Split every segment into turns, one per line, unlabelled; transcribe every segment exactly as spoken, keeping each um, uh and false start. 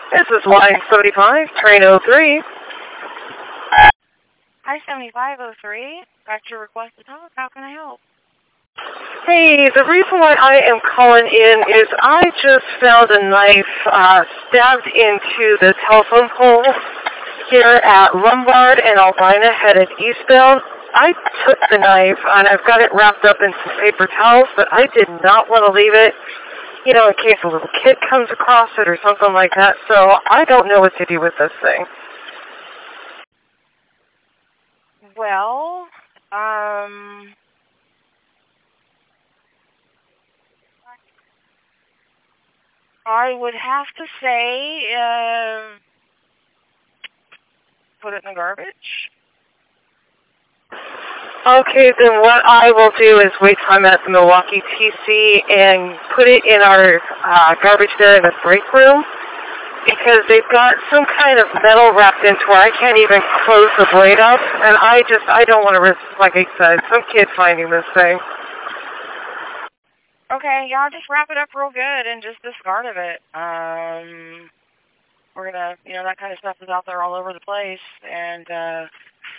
This is line seventy-five, train oh three.
Hi, seventy-five oh three. Got your request to talk. How can I help?
Hey, the reason why I am calling in is I just found a knife uh, stabbed into the telephone pole here at Lombard and Albina headed eastbound. I took the knife and I've got it wrapped up in some paper towels, but I did not want to leave it, you know, in case a little kid comes across it or something like that, so I don't know what to do with this thing.
Well, um... I would have to say, uh, put it in the garbage.
Okay, then what I will do is wait till I'm at the Milwaukee T C and put it in our uh, garbage there in the break room, because they've got some kind of metal wrapped into where I can't even close the blade up, and I just, I don't want to risk, like I said, some kid finding this thing.
Okay, yeah, I'll just wrap it up real good and just discard of it. Um, we're gonna, you know, that kind of stuff is out there all over the place, and, uh,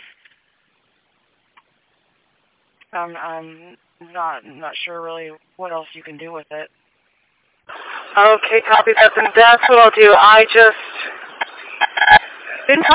I'm, I'm not, not sure really what else you can do with it.
Okay, copy that, then that's what I'll do. I just didn't